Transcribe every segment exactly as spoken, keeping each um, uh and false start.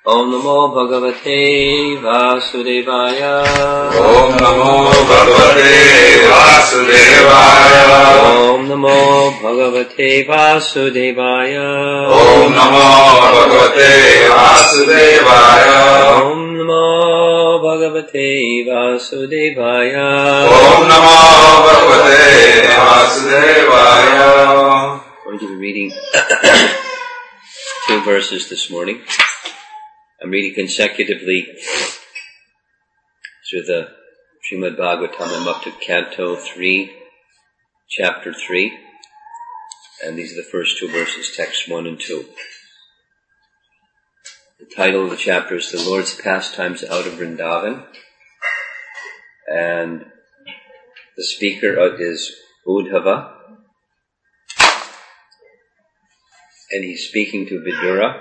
Om Namo Bhagavate Vasudevaya. Om Namo Bhagavate Vasudevaya. Om Namo Bhagavate Vasudevaya. Om Namo Bhagavate Vasudevaya. Om Namo Bhagavate Vasudevaya. Om Namo Bhagavate Vasudevaya. I'm going to be reading two verses this morning. I'm reading consecutively through the Srimad Bhagavatam. I'm up to Canto three, Chapter three, and these are the first two verses, text one and two. The title of the chapter is The Lord's Pastimes Out of Vrindavan, and the speaker is Uddhava, and he's speaking to Vidura.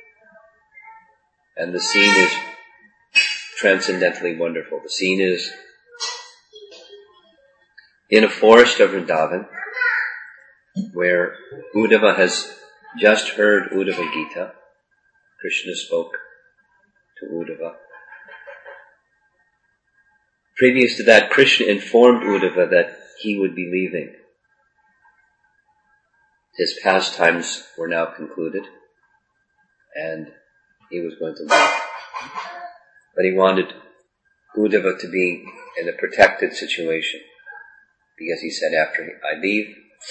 And the scene is transcendently wonderful. The scene is in a forest of Vrindavan, where Uddhava has just heard Uddhava Gita. Krishna spoke to Uddhava. Previous to that, Krishna informed Uddhava that he would be leaving. His pastimes were now concluded, and he was going to leave. But he wanted Uddhava to be in a protected situation, because he said, after I leave,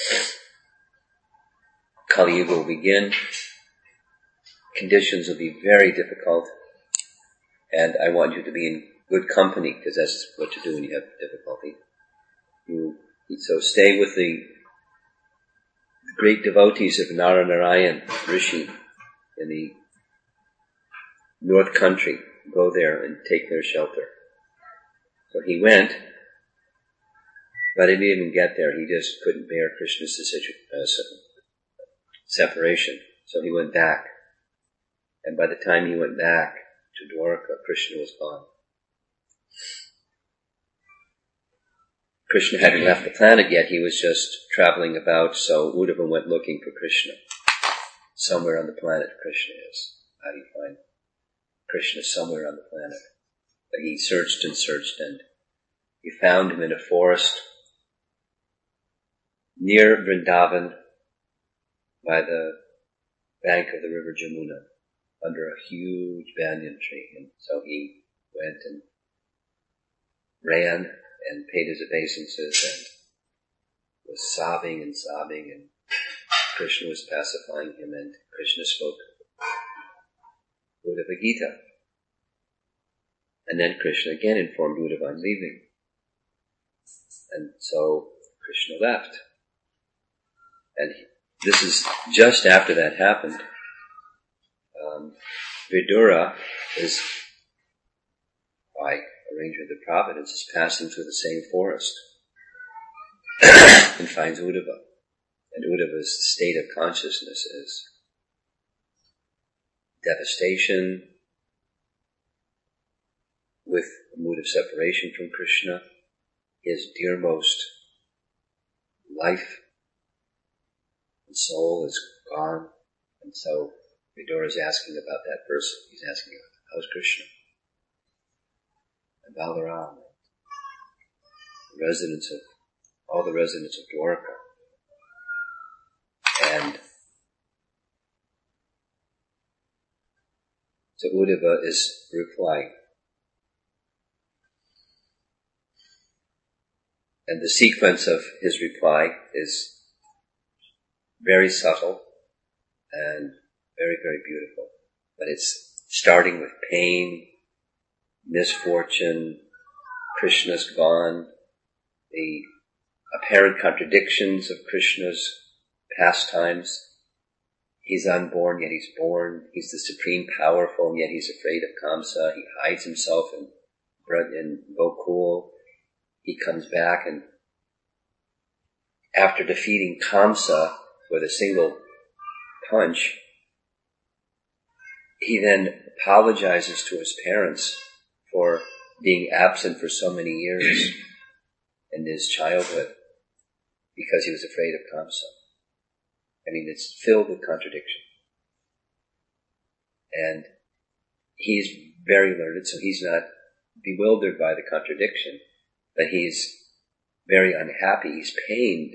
Kali Yuga will begin, conditions will be very difficult, and I want you to be in good company, because that's what you do when you have difficulty. You, so stay with the, the great devotees of Naranarayan Rishi in the North Country. Go there and take their shelter. So he went, but he didn't even get there. He just couldn't bear Krishna's uh, separation. So he went back. And by the time he went back to Dwarka, Krishna was gone. Krishna hadn't left the planet yet. He was just traveling about, so Uddhava went looking for Krishna. Somewhere on the planet Krishna is. How do you find Krishna somewhere on the planet? But he searched and searched, and he found him in a forest near Vrindavan by the bank of the river Jamuna, under a huge banyan tree. And so he went and ran and paid his obeisances and was sobbing and sobbing, and Krishna was pacifying him, and Krishna spoke Uddhava Gita. And then Krishna again informed Uddhava, I'm leaving. And so Krishna left. And he, this is just after that happened. Um, Vidura is, by arrangement of Providence, is passing through the same forest and finds Uddhava. And Uddhava's state of consciousness is devastation, with a mood of separation from Krishna, his dearmost life and soul is gone. And so Vidura is asking about that person. He's asking, how's Krishna? And Balaram, the residents of, all the residents of Dwarka. And so Uddhava is replying. And the sequence of his reply is very subtle and very, very beautiful. But it's starting with pain, misfortune, Krishna's gone, the apparent contradictions of Krishna's pastimes. He's unborn, yet he's born. He's the supreme powerful, and yet he's afraid of Kamsa. He hides himself in, in Gokul. He comes back, and after defeating Kamsa with a single punch, he then apologizes to his parents for being absent for so many years in his childhood because he was afraid of Kamsa. I mean, it's filled with contradiction. And he's very learned, so he's not bewildered by the contradiction, but he's very unhappy, he's pained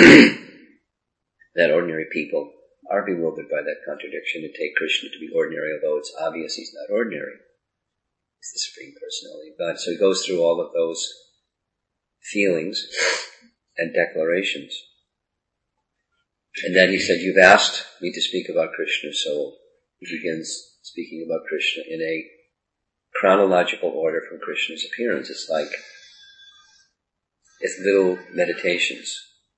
that ordinary people are bewildered by that contradiction and take Krishna to be ordinary, although it's obvious he's not ordinary. He's the Supreme Personality of God. So he goes through all of those feelings and declarations. And then he said, you've asked me to speak about Krishna, so he begins speaking about Krishna in a chronological order from Krishna's appearance. It's like, it's little meditations.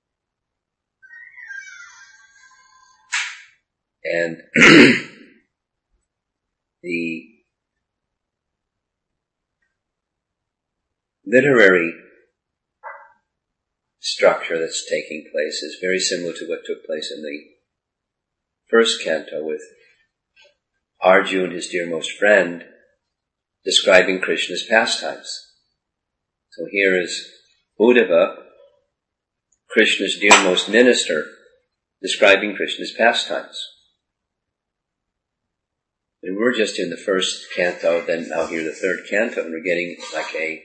And the literary structure that's taking place is very similar to what took place in the first canto with Arjuna, his dearmost friend, describing Krishna's pastimes. So here is Uddhava, Krishna's dearmost minister, describing Krishna's pastimes. And we're just in the first canto, then now here the third canto, and we're getting like a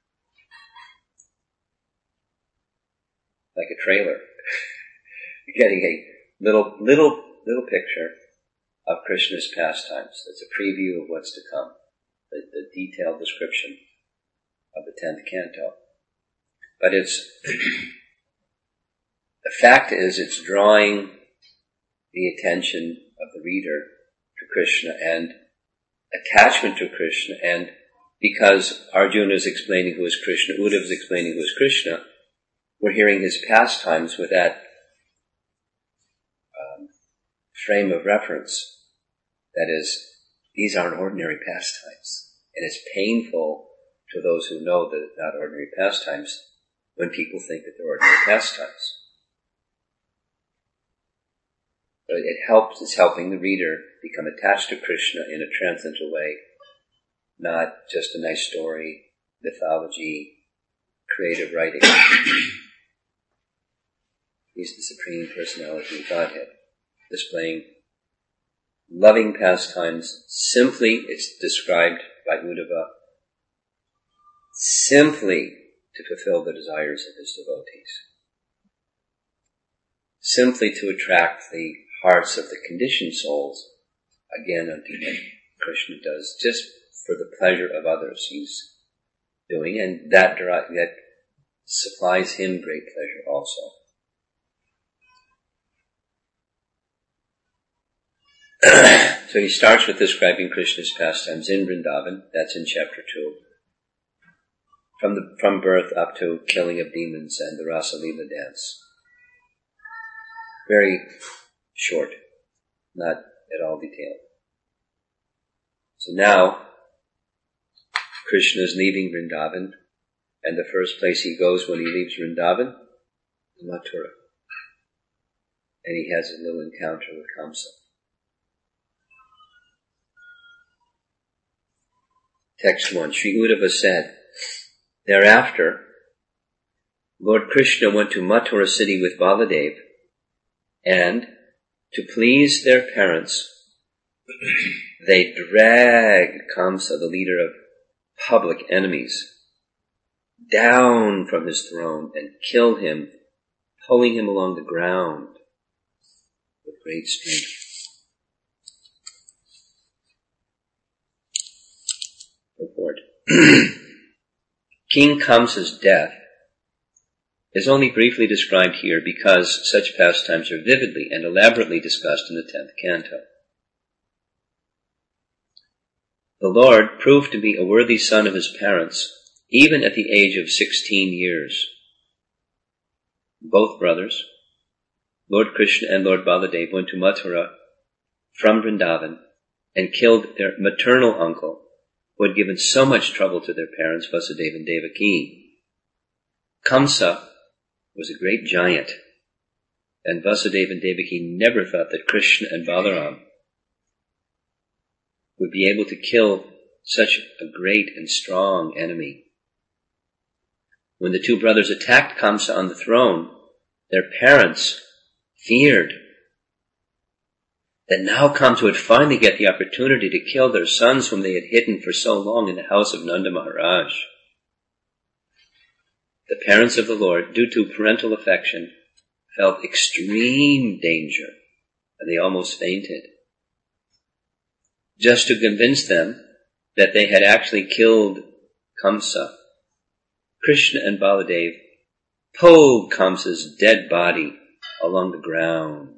like a trailer. You're getting a little little little picture of Krishna's pastimes. It's a preview of what's to come, the, the detailed description of the tenth canto. But it's the fact is it's drawing the attention of the reader to Krishna and attachment to Krishna, and because Arjuna is explaining who is Krishna, Uddhava is explaining who is Krishna, we're hearing his pastimes with that um, frame of reference. That is, these aren't ordinary pastimes. And it's painful to those who know that it's not ordinary pastimes when people think that they're ordinary pastimes. But it helps, it's helping the reader become attached to Krishna in a transcendental way, not just a nice story, mythology, creative writing. He's the Supreme Personality of Godhead, displaying loving pastimes. Simply, it's described by Uddhava, simply to fulfill the desires of his devotees. Simply to attract the hearts of the conditioned souls, again unto him. Krishna does just for the pleasure of others he's doing, and that, that supplies him great pleasure also. So he starts with describing Krishna's pastimes in Vrindavan. That's in chapter two. From the from birth up to killing of demons and the Rasa Leela dance. Very short, not at all detailed. So now, Krishna is leaving Vrindavan, and the first place he goes when he leaves Vrindavan is Mathura. And he has a little encounter with Kamsa. Text one, Sri Uddhava said, thereafter, Lord Krishna went to Mathura city with Baladev, and to please their parents, they dragged Kamsa, the leader of public enemies, down from his throne and killed him, pulling him along the ground with great strength. Report. King Kamsa's death is only briefly described here because such pastimes are vividly and elaborately discussed in the tenth canto. The Lord proved to be a worthy son of his parents, even at the age of sixteen years. Both brothers, Lord Krishna and Lord Baladev, went to Mathura from Vrindavan and killed their maternal uncle, who had given so much trouble to their parents, Vasudeva and Devaki. Kamsa was a great giant, and Vasudeva and Devaki never thought that Krishna and Balaram would be able to kill such a great and strong enemy. When the two brothers attacked Kamsa on the throne, their parents feared. that now Kamsa would finally get the opportunity to kill their sons whom they had hidden for so long in the house of Nanda Maharaj. The parents of the Lord, due to parental affection, felt extreme danger, and they almost fainted. Just to convince them that they had actually killed Kamsa, Krishna and Baladev pulled Kamsa's dead body along the ground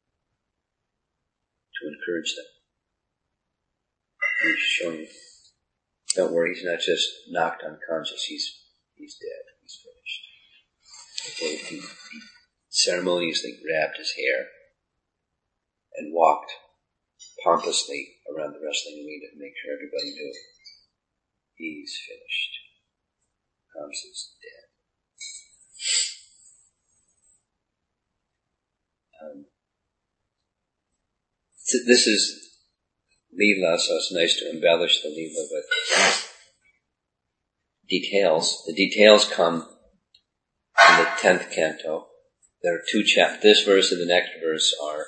to encourage them. He's showing, don't worry, he's not just knocked unconscious, he's he's dead, he's finished. Okay, he, he ceremoniously grabbed his hair and walked pompously around the wrestling arena to make sure everybody knew he's finished. Kamsa's dead. Um, so this is Leela, so it's nice to embellish the Leela with details. The details come in the tenth canto. There are two chapters. This verse and the next verse are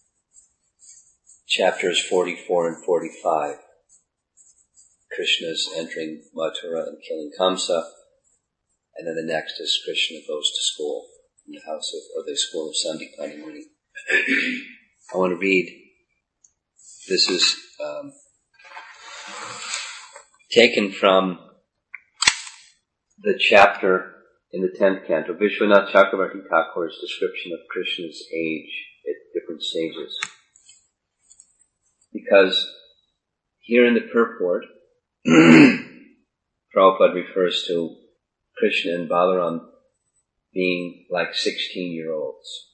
chapters forty-four and forty-five. Krishna's entering Mathura and killing Kamsa, and then the next is Krishna goes to school in the house of, or the school of Sandipani Muni. I want to read, this is um, taken from the chapter in the tenth canto, Vishwanath Chakravarti Thakur's description of Krishna's age at different stages. Because here in the purport, Prabhupada refers to Krishna and Balaram being like sixteen-year-olds.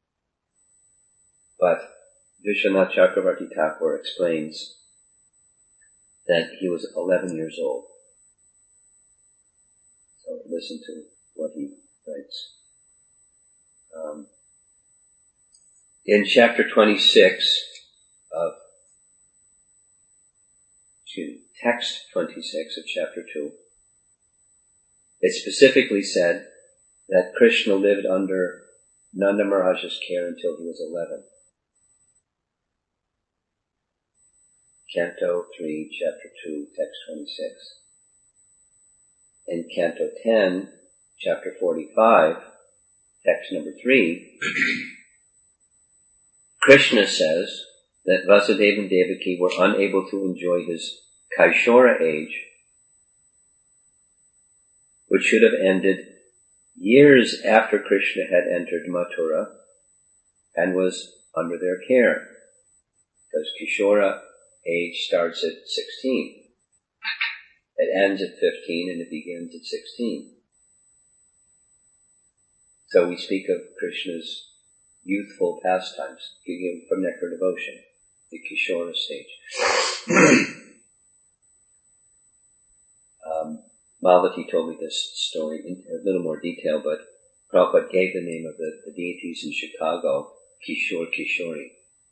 But Vishwanath Chakravarti Thakur explains that he was eleven years old. So listen to what he writes. Um, in chapter twenty-six of text twenty-six of chapter two, it specifically said that Krishna lived under Nanda Maharaj's care until he was eleven. Canto three, chapter two, text twenty-six. In Canto ten, chapter forty-five, text number three, Krishna says that Vasudeva and Devaki were unable to enjoy his Kaishora age, which should have ended years after Krishna had entered Mathura and was under their care. Because Kishora age starts at sixteen. It ends at fifteen and it begins at sixteen. So we speak of Krishna's youthful pastimes, from Nectar Devotion, the Kishora stage. um, Malati told me this story in a little more detail, but Prabhupada gave the name of the, the deities in Chicago, Kishore Kishori.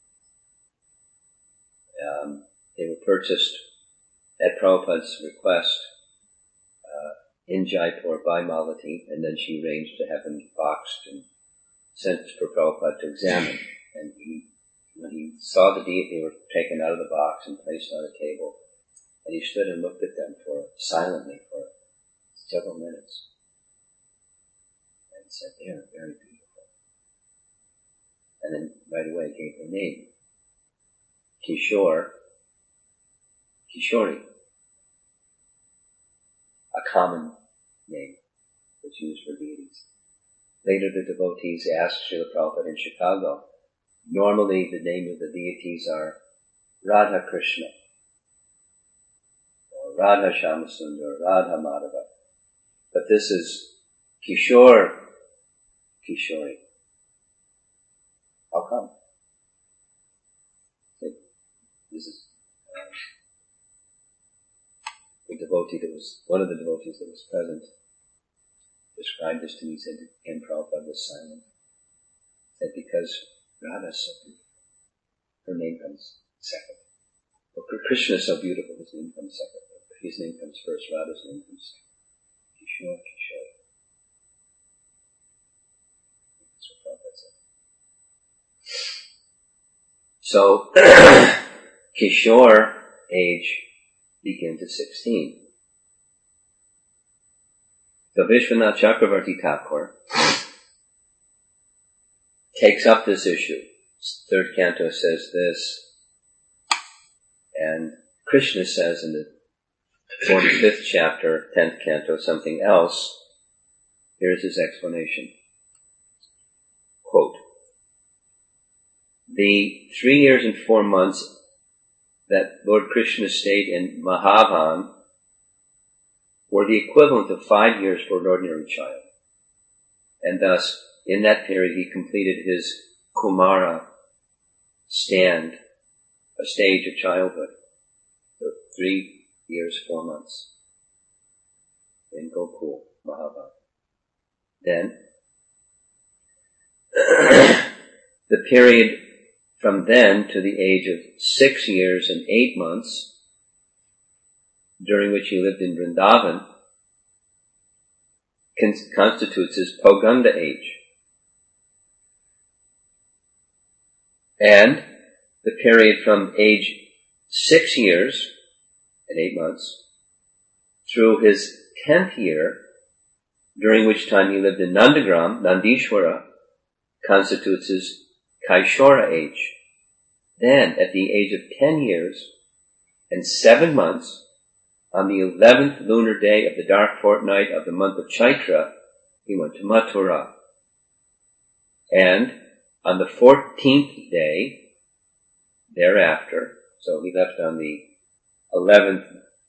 Um, they were purchased at Prabhupada's request uh, in Jaipur by Malati, and then she arranged to have them boxed and sent for Prabhupada to examine. And he, when he saw the deity, they were taken out of the box and placed on a table, and he stood and looked at them for silently for several minutes, and said, "They are very beautiful." And then right away gave their name, Kishore, Kishori, a common name that's used for deities. Later the devotees asked Srila Prabhupada in Chicago, normally the name of the deities are Radha Krishna, or Radha Shyamasundar, Radha Madhava. But this is Kishore Kishori. How come? This is um, the devotee that was, one of the devotees that was present described this to me, said, and Prabhupada was silent. Said, because Radha is so beautiful, her name comes second. Well, Krishna is so beautiful, his name comes second. His name comes first, Radha's name comes second. Kishore, Kishore. That's what Prabhupada said. So, Kishore age begins at sixteen. So Vishwanath Chakravarti Thakur takes up this issue. Third canto says this, and Krishna says in the forty-fifth chapter, tenth canto, something else. Here's his explanation. Quote, the three years and four months that Lord Krishna stayed in Mahavan were the equivalent of five years for an ordinary child. And thus, in that period, he completed his Kumara stand, a stage of childhood. So three years, four months in Gokul, Mahavan. Then, the period from then to the age of six years and eight months, during which he lived in Vrindavan, con- constitutes his Poganda age. And the period from age six years and eight months through his tenth year, during which time he lived in Nandagram, Nandishwara, constitutes his Kaishora age. Then, at the age of ten years and seven months, on the eleventh lunar day of the dark fortnight of the month of Chaitra, he went to Mathura. And on the fourteenth day thereafter, so he left on the eleventh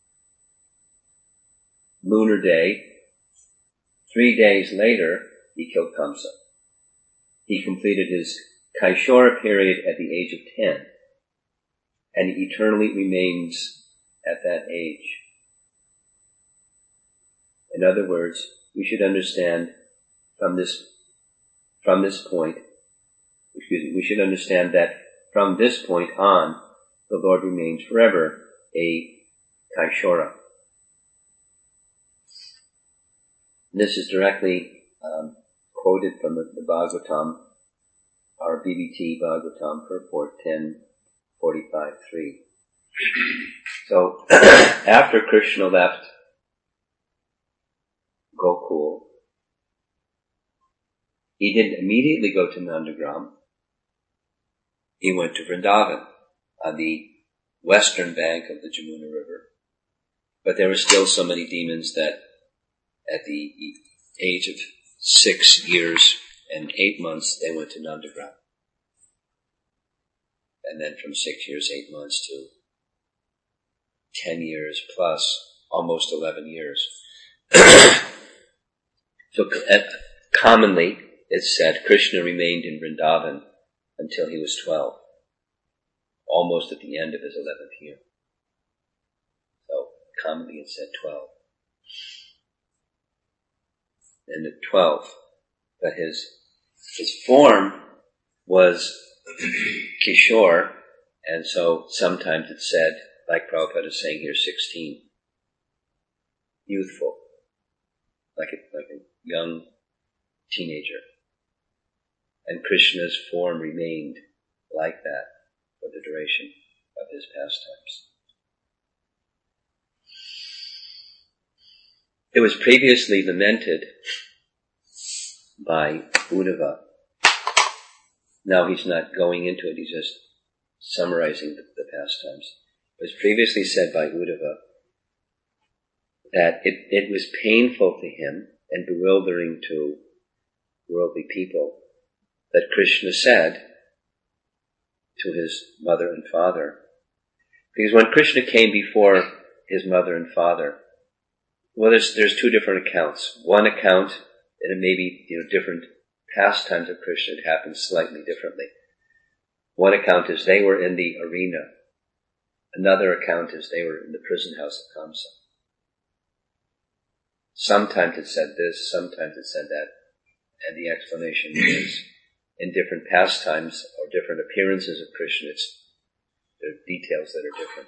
lunar day, three days later, he killed Kamsa. He completed his Kaishora period at the age of ten, and he eternally remains at that age. In other words, we should understand from this, from this point, excuse me, we should understand that from this point on, the Lord remains forever a Kaishora. This is directly um, quoted from the, the Bhagavatam, our B B T Bhagavatam purport ten forty-five three. So, after Krishna left Gokul, he didn't immediately go to Nandagram. He went to Vrindavan on the western bank of the Jamuna River. But there were still so many demons that at the age of six years and eight months, they went to Nandagram. And then from six years, eight months to ten years plus, almost eleven years. So commonly, it's said, Krishna remained in Vrindavan until he was twelve, almost at the end of his eleventh year. So commonly it's said twelve. And at twelve, but his his form was Kishore, and so sometimes it's said, like Prabhupada is saying here, sixteen, youthful, like a, like a young teenager. And Krishna's form remained like that for the duration of his pastimes. It was previously lamented by Uddhava. Now he's not going into it, he's just summarizing the, the pastimes. It was previously said by Uddhava that it, it was painful to him and bewildering to worldly people that Krishna said to his mother and father. Because when Krishna came before his mother and father, well, there's, there's two different accounts. One account, and it may be, you know, different pastimes of Krishna, it happened slightly differently. One account is they were in the arena. Another account is they were in the prison house of Kamsa. Sometimes it said this, sometimes it said that, and the explanation is in different pastimes or different appearances of Krishna, it's, there are details that are different.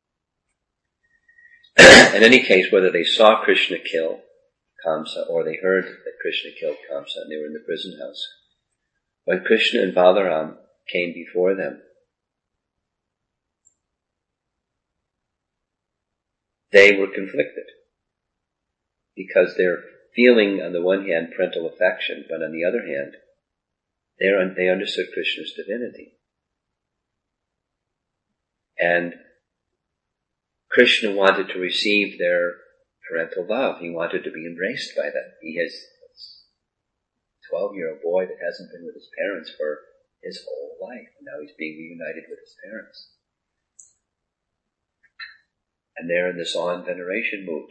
In any case, whether they saw Krishna kill Kamsa or they heard that Krishna killed Kamsa and they were in the prison house, when Krishna and Balaram came before them, they were conflicted. Because they're feeling, on the one hand, parental affection, but on the other hand, they're, they understood Krishna's divinity. And Krishna wanted to receive their parental love. He wanted to be embraced by them. He has a twelve-year-old boy that hasn't been with his parents for his whole life, and now he's being reunited with his parents. And they're in this awe and veneration mood,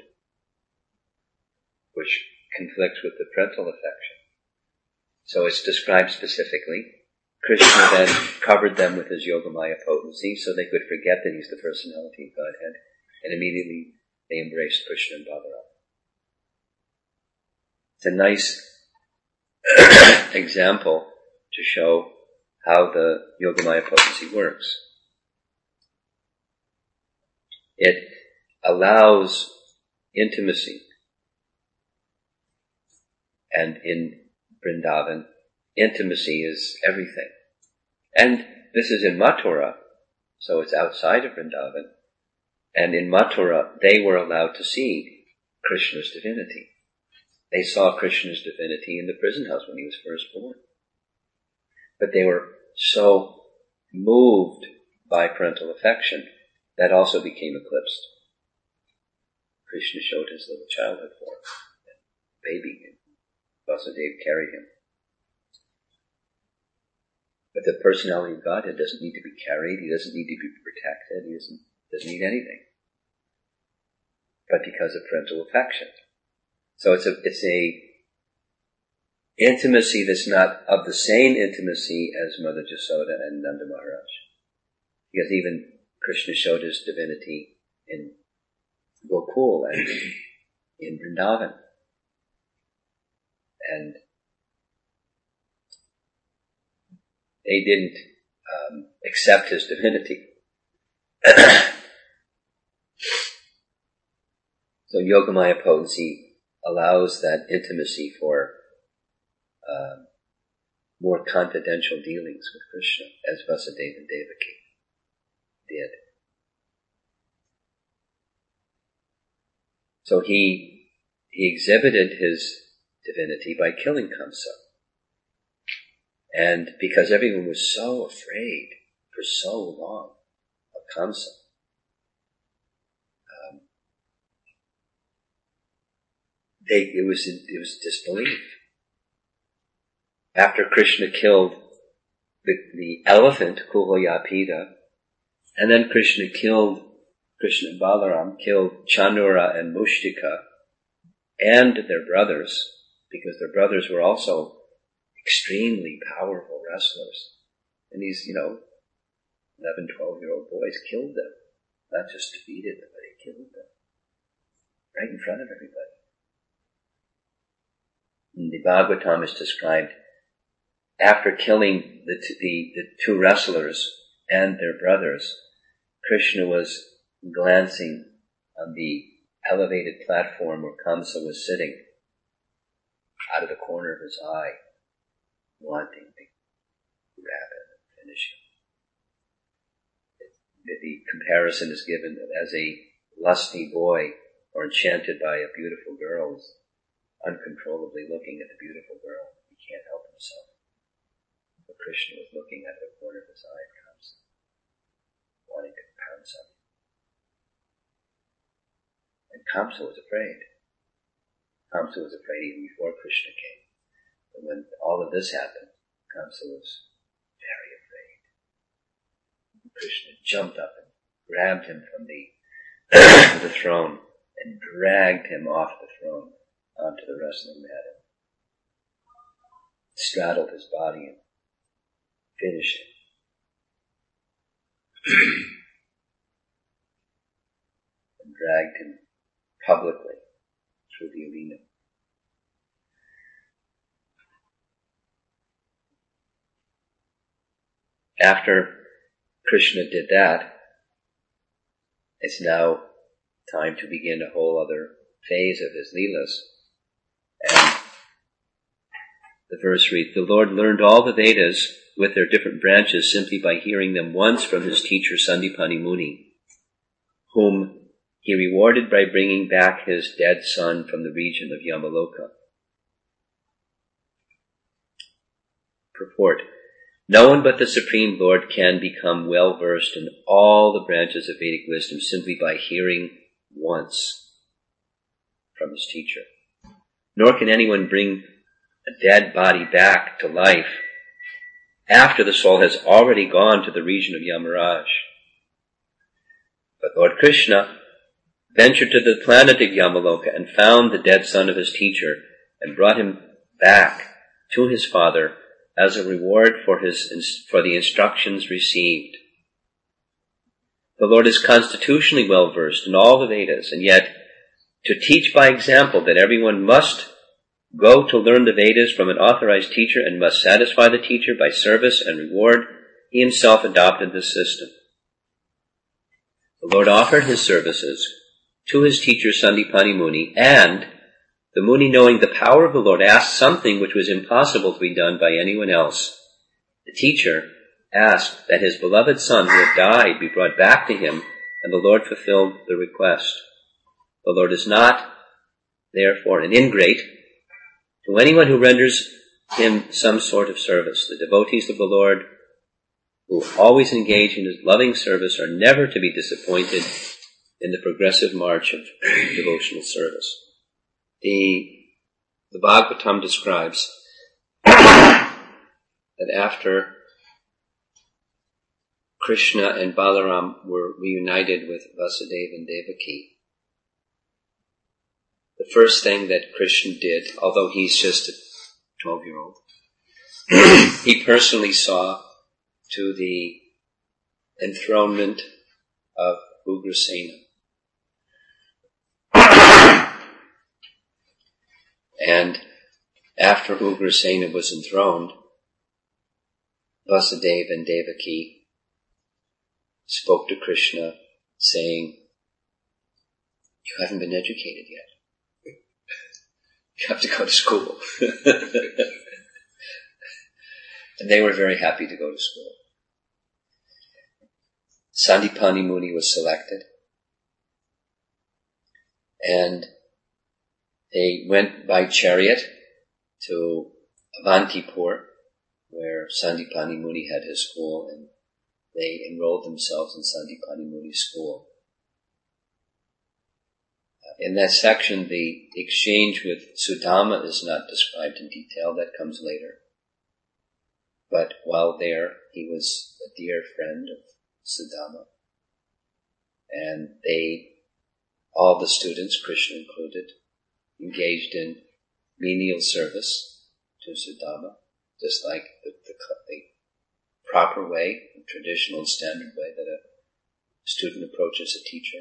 which conflicts with the parental affection. So it's described specifically. Krishna then covered them with his Yogamaya potency so they could forget that he's the personality of Godhead, and immediately they embraced Krishna and Balaram. It's a nice example to show how the Yogamaya potency works. It allows intimacy. And in Vrindavan, intimacy is everything. And this is in Mathura, so it's outside of Vrindavan. And in Mathura, they were allowed to see Krishna's divinity. They saw Krishna's divinity in the prison house when he was first born. But they were so moved by parental affection that also became eclipsed. Krishna showed his little childhood form, baby, and Vasudeva carried him. But the personality of Godhead doesn't need to be carried, he doesn't need to be protected, he doesn't, doesn't need anything. But because of parental affection. So it's a, it's a intimacy that's not of the same intimacy as Mother Jasoda and Nanda Maharaj. Because even Krishna showed his divinity in Gokul and in Vrindavan. And they didn't um, accept his divinity. So Yogamaya potency allows that intimacy for uh, more confidential dealings with Krishna, as Vasudeva and Devaki did. So he he exhibited his divinity by killing Kamsa. And because everyone was so afraid for so long of Kamsa, um, they, it was it was disbelief. After Krishna killed the, the elephant, Kulayapida, and then Krishna killed, Krishna and Balaram killed Chanura and Mushtika and their brothers, because their brothers were also extremely powerful wrestlers. And these, you know, eleven, twelve-year-old boys killed them. Not just defeated them, but they killed them. Right in front of everybody. And the Bhagavatam is described, after killing the, the, the two wrestlers and their brothers, Krishna was glancing on the elevated platform where Kamsa was sitting, out of the corner of his eye, wanting to grab him and finish him. The, the comparison is given that as a lusty boy or enchanted by a beautiful girl is uncontrollably looking at the beautiful girl, he can't help himself. But Krishna was looking at the corner of his eye at Kamsa, wanting to pounce on him. And Kamsa was afraid. Kamsa was afraid even before Krishna came. But when all of this happened, Kamsa was very afraid. Krishna jumped up and grabbed him from the, the throne and dragged him off the throne onto the wrestling mat and straddled his body and finished him. And dragged him publicly through the arena. After Krishna did that, it's now time to begin a whole other phase of his Leelas. And the verse reads, the Lord learned all the Vedas with their different branches simply by hearing them once from his teacher Sandipani Muni, whom he rewarded by bringing back his dead son from the region of Yamaloka. Purport. No one but the Supreme Lord can become well versed in all the branches of Vedic wisdom simply by hearing once from his teacher. Nor can anyone bring a dead body back to life after the soul has already gone to the region of Yamaraj. But Lord Krishna ventured to the planet of Yamaloka and found the dead son of his teacher and brought him back to his father as a reward for his for the instructions received. The Lord is constitutionally well versed in all the Vedas, and yet to teach by example that everyone must go to learn the Vedas from an authorized teacher and must satisfy the teacher by service and reward, he himself adopted this system. The Lord offered his services to his teacher Sandipani Muni, and the Muni, knowing the power of the Lord, asked something which was impossible to be done by anyone else. The teacher asked that his beloved son who had died be brought back to him, and the Lord fulfilled the request. The Lord is not, therefore, an ingrate to anyone who renders him some sort of service. The devotees of the Lord who always engage in his loving service are never to be disappointed in the progressive march of devotional service. The, the Bhagavatam describes that after Krishna and Balaram were reunited with Vasudeva and Devaki, the first thing that Krishna did, although he's just a twelve-year-old, he personally saw to the enthronement of Ugrasena. And after Ugrasena was enthroned, Vasudeva and Devaki spoke to Krishna saying, "You haven't been educated yet. You have to go to school." And they were very happy to go to school. Sandipani Muni was selected, and they went by chariot to Avantipur, where Sandipani Muni had his school, and they enrolled themselves in Sandipani Muni's school. In that section, the exchange with Sudama is not described in detail. That comes later. But while there, he was a dear friend of Sudama. And they, all the students, Krishna included, engaged in menial service to Sudama, just like the, the, the proper way, the traditional and standard way that a student approaches a teacher.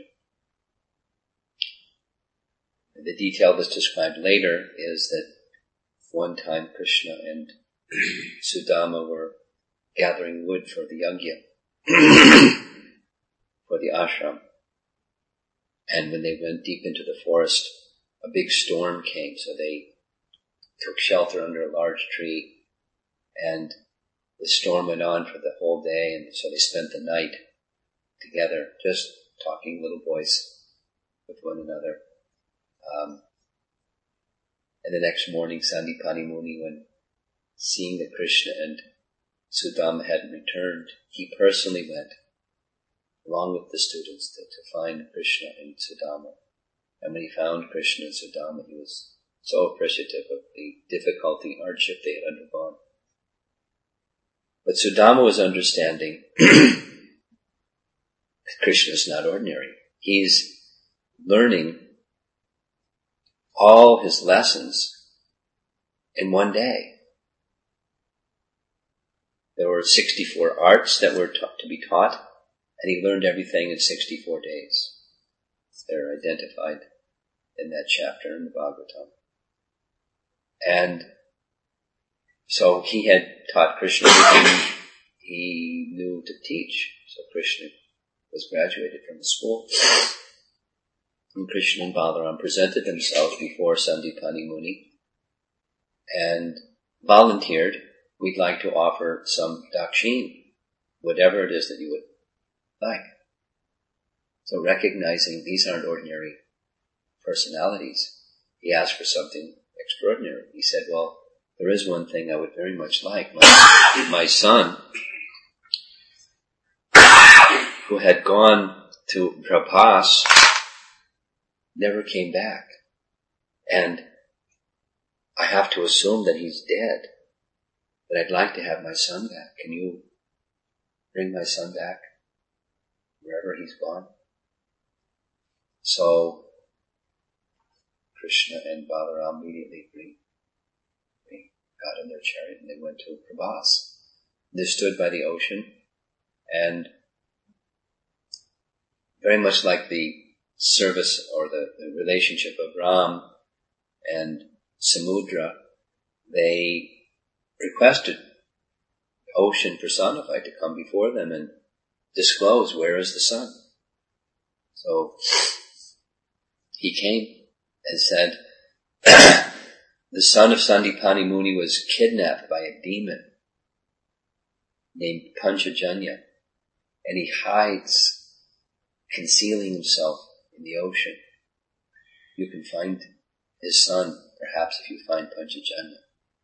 And the detail that's described later is that one time Krishna and Sudama were gathering wood for the yajna, for the ashram. And when they went deep into the forest, a big storm came, so they took shelter under a large tree, and the storm went on for the whole day, and so they spent the night together, just talking little boys with one another. Um, and the next morning, Sandipani Muni, when seeing that Krishna and Sudama hadn't returned, he personally went, along with the students, to, to find Krishna and Sudama. And when he found Krishna and Sudama, he was so appreciative of the difficulty and hardship they had undergone. But Sudama was understanding that Krishna is not ordinary. He's learning all his lessons in one day. There were sixty-four arts that were ta- to be taught, and he learned everything in sixty-four days. They're identified in that chapter in the Bhagavatam. And so he had taught Krishna everything he knew to teach. So Krishna was graduated from the school. And Krishna and Balaram presented themselves before Sandipani Muni and volunteered, "We'd like to offer some dakshin, whatever it is that you would like." So recognizing these aren't ordinary personalities, he asked for something extraordinary. He said, well, there is one thing I would very much like. My, my son, who had gone to Prabhas, never came back. And I have to assume that he's dead. But I'd like to have my son back. Can you bring my son back wherever he's gone? So Krishna and Balaram immediately agreed. They got in their chariot and they went to Prabhas. They stood by the ocean, and very much like the service or the, the relationship of Ram and Samudra, they requested the ocean personified to come before them and disclose where is the sun. So he came and said, the son of Sandipani Muni was kidnapped by a demon named Panchajanya, and he hides, concealing himself in the ocean. You can find his son, perhaps, if you find Panchajanya.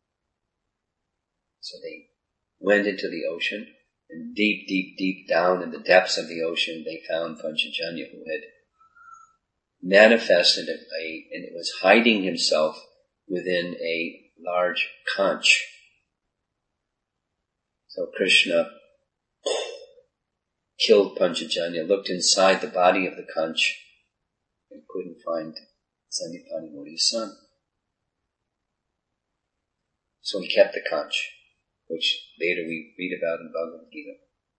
So they went into the ocean, and deep, deep, deep down in the depths of the ocean, they found Panchajanya, who had manifested a, a and it was hiding himself within a large conch. So Krishna killed Panchajanya, looked inside the body of the conch, and couldn't find Sandipani Muni's son. So he kept the conch, which later we read about in Bhagavad Gita.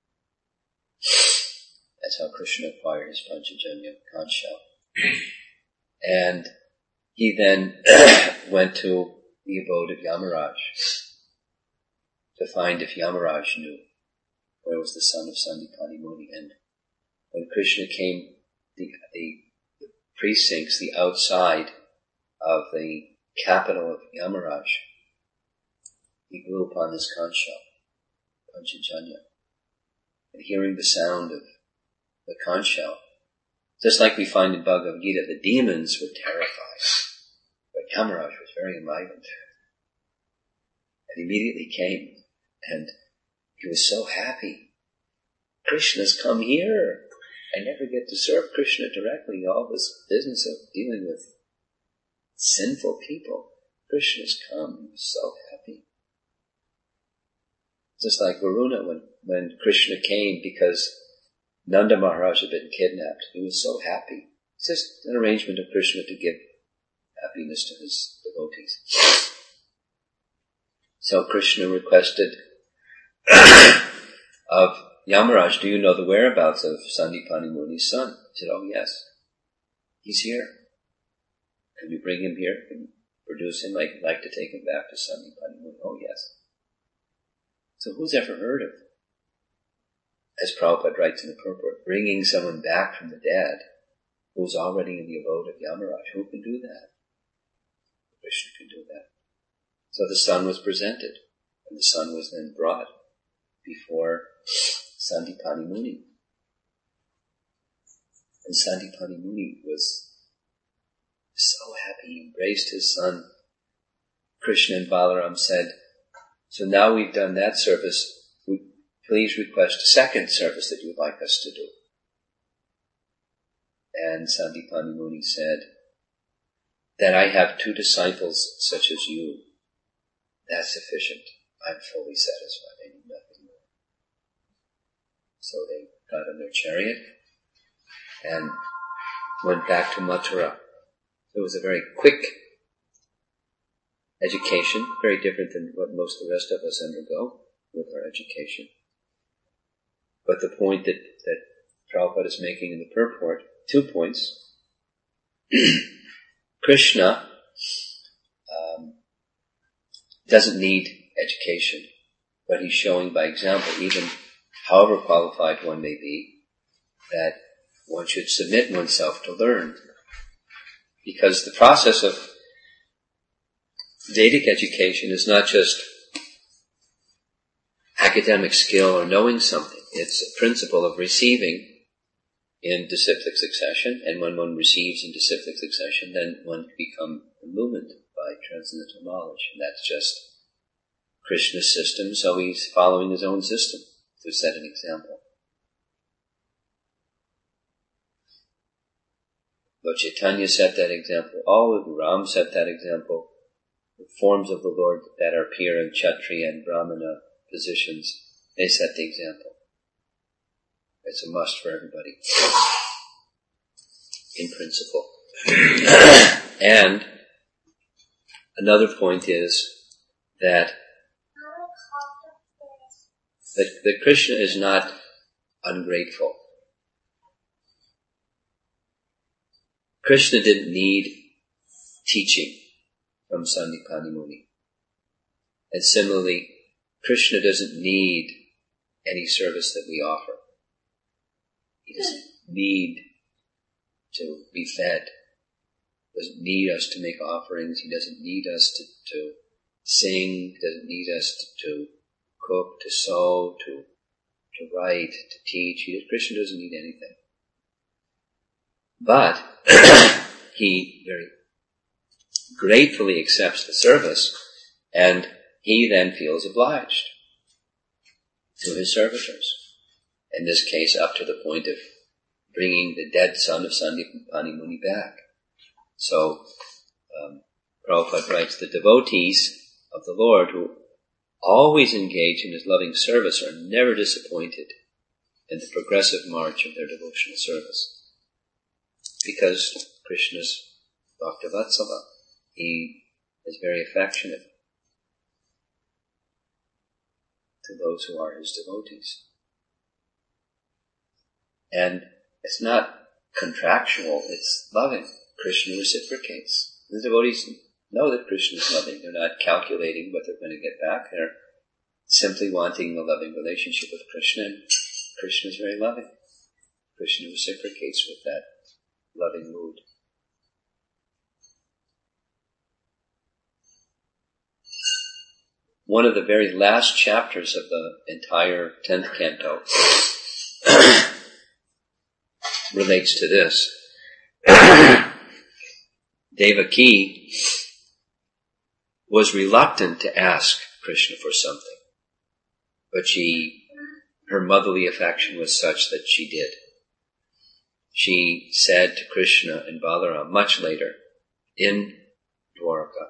That's how Krishna acquired his Panchajanya conch shell. And he then went to the abode of Yamaraj to find if Yamaraj knew where was the son of Sandipani Muni. And when Krishna came, the, the, the precincts, the outside of the capital of Yamaraj, he grew upon this conch shell, Panchajanya, and hearing the sound of the conch shell, just like we find in Bhagavad Gita, the demons were terrified, but Yamaraj was very enlightened, and immediately came, and he was so happy. Krishna's come here. I never get to serve Krishna directly. All this business of dealing with sinful people. Krishna's come. He was so happy. Just like Varuna, when, when Krishna came because Nanda Maharaj had been kidnapped. He was so happy. It's just an arrangement of Krishna to give happiness to his devotees. So Krishna requested of Yamaraj, do you know the whereabouts of Sandipani Muni's son? He said, oh yes, he's here. Can you bring him here? Can you produce him? I'd like to take him back to Sandipani Muni. Oh yes. So who's ever heard of, as Prabhupada writes in the purport, bringing someone back from the dead who's already in the abode of Yamaraj? Who can do that? Krishna can do that. So the son was presented, and the son was then brought before Sandipani Muni. And Sandipani Muni was so happy, he embraced his son. Krishna and Balaram said, so now we've done that service, we please request a second service that you'd like us to do. And Sandipani Muni said, that I have two disciples such as you, that's sufficient. I'm fully satisfied. I need nothing more. So they got on their chariot and went back to Mathura. It was a very quick education, very different than what most of the rest of us undergo with our education. But the point that, that Prabhupada is making in the purport, two points. Krishna um, doesn't need education, but he's showing by example, even however qualified one may be, that one should submit oneself to learn. Because the process of Vedic education is not just academic skill or knowing something. It's a principle of receiving in disciplic succession, and when one receives in disciplic succession, then one can become illumined by transcendental knowledge. And that's just Krishna's system, so he's following his own system to set an example. Lord Chaitanya set that example. All of Ram set that example. The forms of the Lord that appear in Kshatriya and Brahmana positions, they set the example. It's a must for everybody, in principle. And another point is that, that, that Krishna is not ungrateful. Krishna didn't need teaching from Sandipani Muni. And similarly, Krishna doesn't need any service that we offer. He doesn't need to be fed. He doesn't need us to make offerings. He doesn't need us to, to sing. He doesn't need us to, to cook, to sew, to, to write, to teach. He, Krishna doesn't need anything. But he very gratefully accepts the service, and he then feels obliged to his servitors. In this case, up to the point of bringing the dead son of Sandipani Muni back. So, um, Prabhupada writes, the devotees of the Lord who always engage in his loving service are never disappointed in the progressive march of their devotional service. Because Krishna's Bhaktavatsala, he is very affectionate to those who are his devotees. And it's not contractual, it's loving. Krishna reciprocates. The devotees know that Krishna is loving. They're not calculating what they're going to get back. They're simply wanting a loving relationship with Krishna. And Krishna is very loving. Krishna reciprocates with that loving mood. One of the very last chapters of the entire tenth canto relates to this. Devaki was reluctant to ask Krishna for something, but she, her motherly affection was such that she did. She said to Krishna and Balaram much later in Dwaraka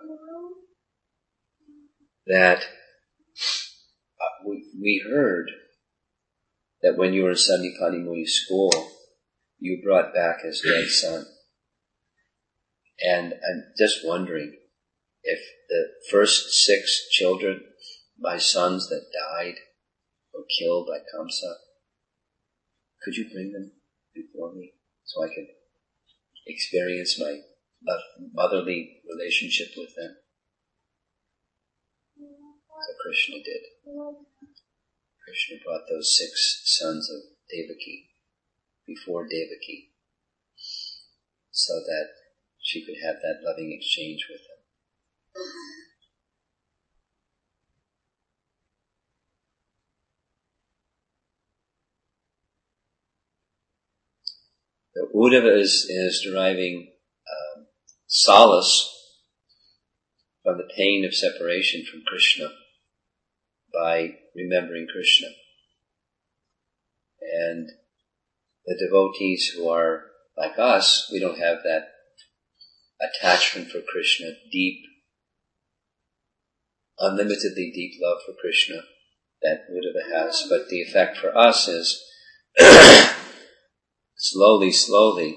that uh, we, we heard that when you were in Sandipani Muni's school, you brought back his dead son. And I'm just wondering if the first six children, my sons that died or killed by Kamsa, could you bring them before me so I could experience my motherly relationship with them? So Krishna did. Krishna brought those six sons of Devaki before Devaki so that she could have that loving exchange with them. So Uddhava is, is deriving um, solace from the pain of separation from Krishna by remembering Krishna. And the devotees who are like us, we don't have that attachment for Krishna, deep, unlimitedly deep love for Krishna that Uddhava has. But the effect for us is slowly, slowly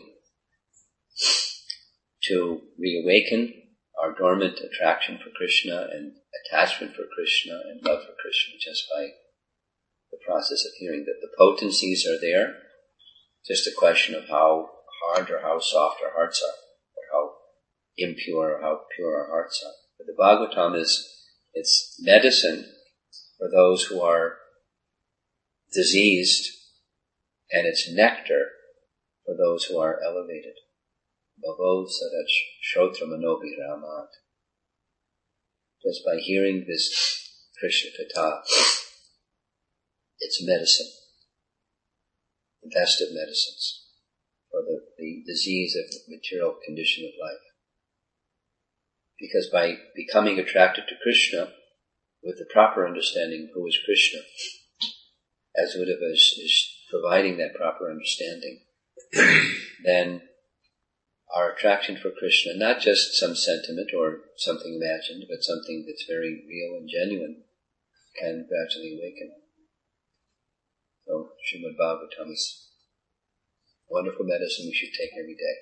to reawaken our dormant attraction for Krishna and attachment for Krishna and love for Krishna just by the process of hearing that the potencies are there. Just a question of how hard or how soft our hearts are, or how impure or how pure our hearts are. But the Bhagavatam is, it's medicine for those who are diseased, and it's nectar for those who are elevated. Bhavo sadat shrotra manobi ramat. Just by hearing this Krishna Katha, it's medicine, the best of medicines. for the, the disease of the material condition of life. Because by becoming attracted to Krishna, with the proper understanding of who is Krishna, as Uddhava is, is providing that proper understanding, then our attraction for Krishna, not just some sentiment or something imagined, but something that's very real and genuine, can gradually awaken. So, Srimad Bhagavatam is a wonderful medicine we should take every day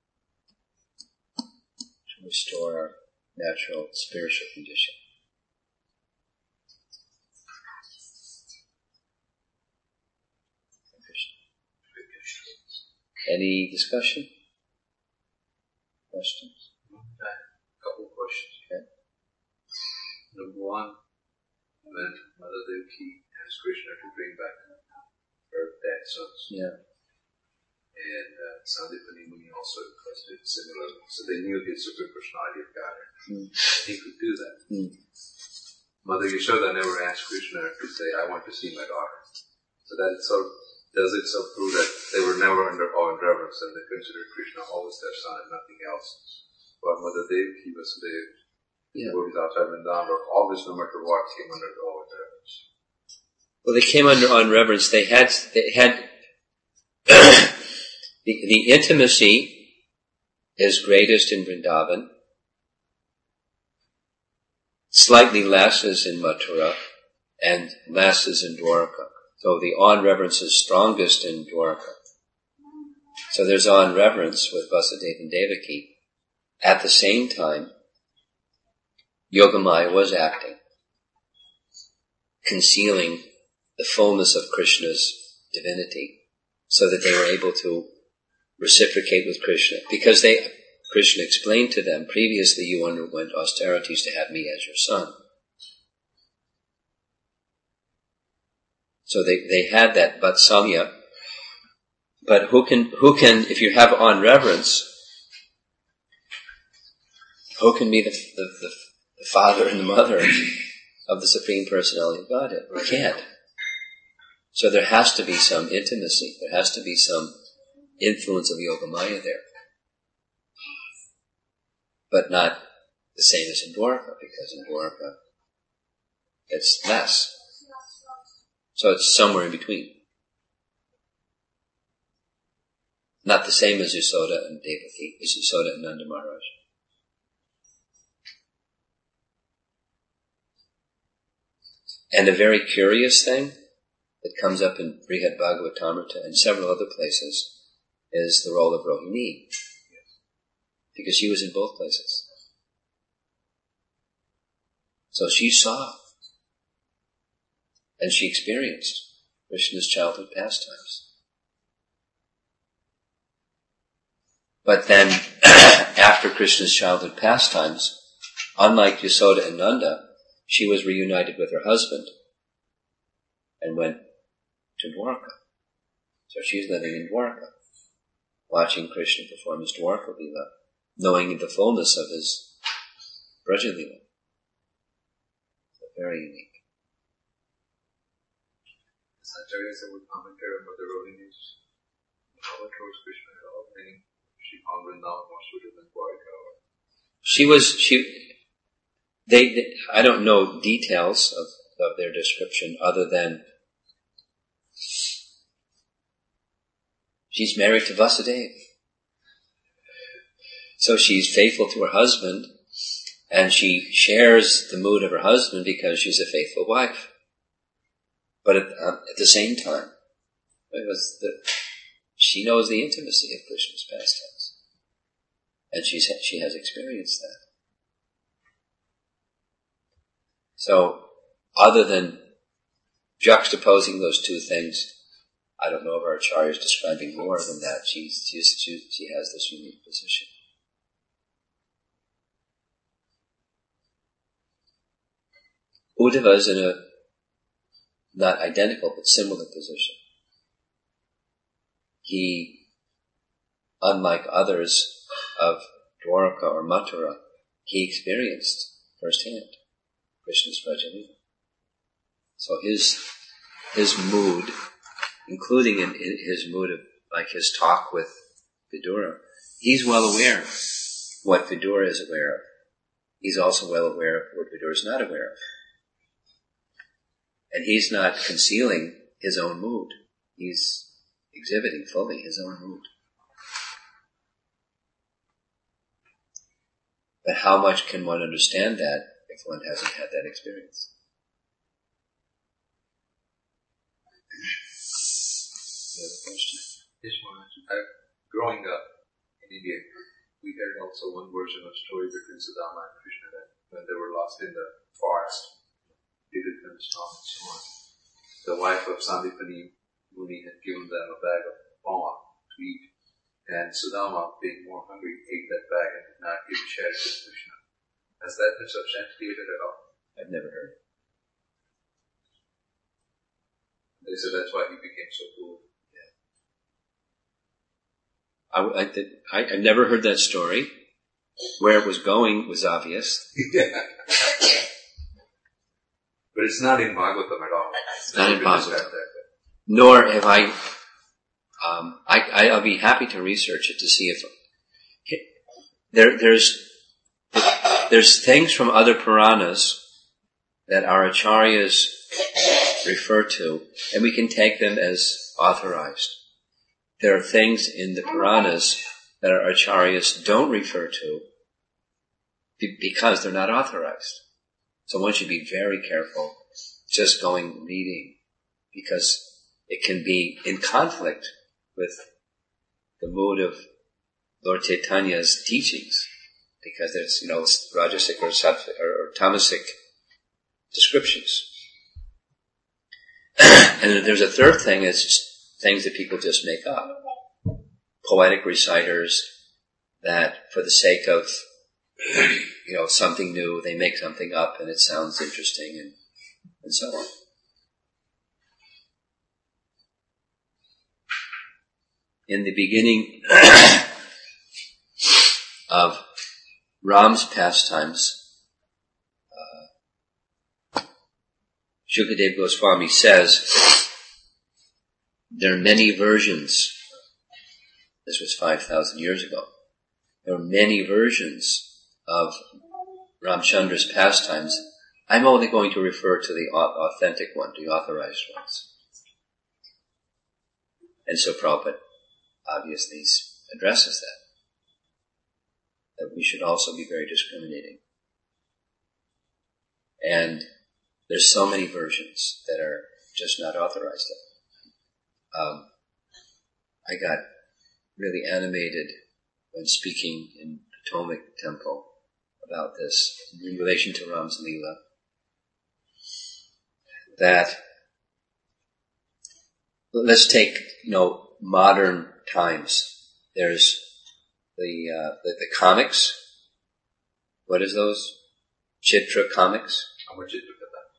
to restore our natural spiritual condition. Any discussion? Questions? A couple of questions. Okay. Number one, when Mother Devaki asked Krishna to bring back her dead sons, Yeah. and uh, Sandipani Muni also requested similar, so they knew the Supreme Personality of Godhead. Mm. He could do that. Mm. Mother Yashoda never asked Krishna to say, I want to see my daughter. So that itself does itself prove that they were never under awe and reverence, and they considered Krishna always their son and nothing else. But Mother Devaki, Vasudeva, Yeah. Bodhisattva, and Vrindavan, always, no matter what, came under awe and reverence. Well, they came under on reverence. They had, they had, the, the intimacy is greatest in Vrindavan. Slightly less is in Mathura, and less is in Dwaraka. So the awe and reverence is strongest in Dwaraka. So there's awe and reverence with Vasudeva and Devaki. At the same time, Yogamaya was acting, concealing the fullness of Krishna's divinity, so that they were able to reciprocate with Krishna. Because they, Krishna explained to them, previously you underwent austerities to have me as your son. So they, they had that vatsalya. But who can, who can, if you have on reverence, who can be the, the, the, the father and the mother of the Supreme Personality of Godhead? We can't. So there has to be some intimacy. There has to be some influence of Yogamaya there. But not the same as in Dwaraka, because in Dwaraka it's less. So it's somewhere in between. Not the same as Yasoda and Devaki, as Yasoda and Nanda Maharaj. And a very curious thing that comes up in Brihad Bhagavatamrita and several other places is the role of Rohini. Because she was in both places. So she saw and she experienced Krishna's childhood pastimes. But then, after Krishna's childhood pastimes, unlike Yasoda and Nanda, she was reunited with her husband and went to Dwaraka. So she's living in Dwaraka, watching Krishna perform his Dwaraka Leela, knowing the fullness of his Braja Leela. So very unique. Acharya would commented on Mother Rohini's power towards Krishna at all, meaning she found Vrindavan more suited than Dwaraka. She was, she, they, they, I don't know details of, of their description other than she's married to Vasudeva. So she's faithful to her husband, and she shares the mood of her husband because she's a faithful wife. But at, uh, at the same time, it was the, she knows the intimacy of Krishna's pastimes. And she's, she has experienced that. So, other than juxtaposing those two things, I don't know if our Acharya is describing more than that. She's, she's, she, she has this unique position. Uddhava is in a not identical but similar position. He, unlike others of Dwaraka or Mathura, he experienced firsthand Krishna's Braja Leela. So his his mood, including in, in his mood of like his talk with Vidura, he's well aware what Vidura is aware of. He's also well aware of what Vidura is not aware of. And he's not concealing his own mood. He's exhibiting fully his own mood. But how much can one understand that if one hasn't had that experience? You have a question? Yes, Maharaj. I- Growing up in India, we heard also one version of story between Sudama and Krishna that when they were lost in the forest, they did thunderstorm and so on. The wife of Sandipani Muni had given them a bag of pawa to eat, and Sudama, being more hungry, ate that bag and did not give share to Krishna. Has that been substantiated at all? I've never heard. They said that's why he became so cool. I, I, I, I never heard that story. Where it was going was obvious. Yeah. But it's not in Bhagavatam at all. It's not in Bhagavatam. Nor have I, um, I, I'll be happy to research it to see if, there, there's, there's things from other Puranas that our Acharyas refer to, and we can take them as authorized. There are things in the Puranas that our Acharyas don't refer to because they're not authorized. So one should be very careful just going reading, because it can be in conflict with the mood of Lord Chaitanya's teachings, because there's, you know, Rajasic or, Sattvic or, or Tamasic descriptions. And there's a third thing, it's just things that people just make up. Poetic reciters that, for the sake of, you know, something new, they make something up and it sounds interesting, and, and so on. In the beginning of Ram's pastimes, uh, Shukadeva Goswami says, there are many versions. This was five thousand years ago. There are many versions of Ramchandra's pastimes. I'm only going to refer to the authentic one, the authorized ones. And so Prabhupada obviously addresses that, that we should also be very discriminating. And there's so many versions that are just not authorized. Um, I got really animated when speaking in Potomac Temple about this in relation to Ram's Leela, that let's take, you know, modern times. There's the, uh, the, the comics. What is those? Chitra comics. How much did you look at that?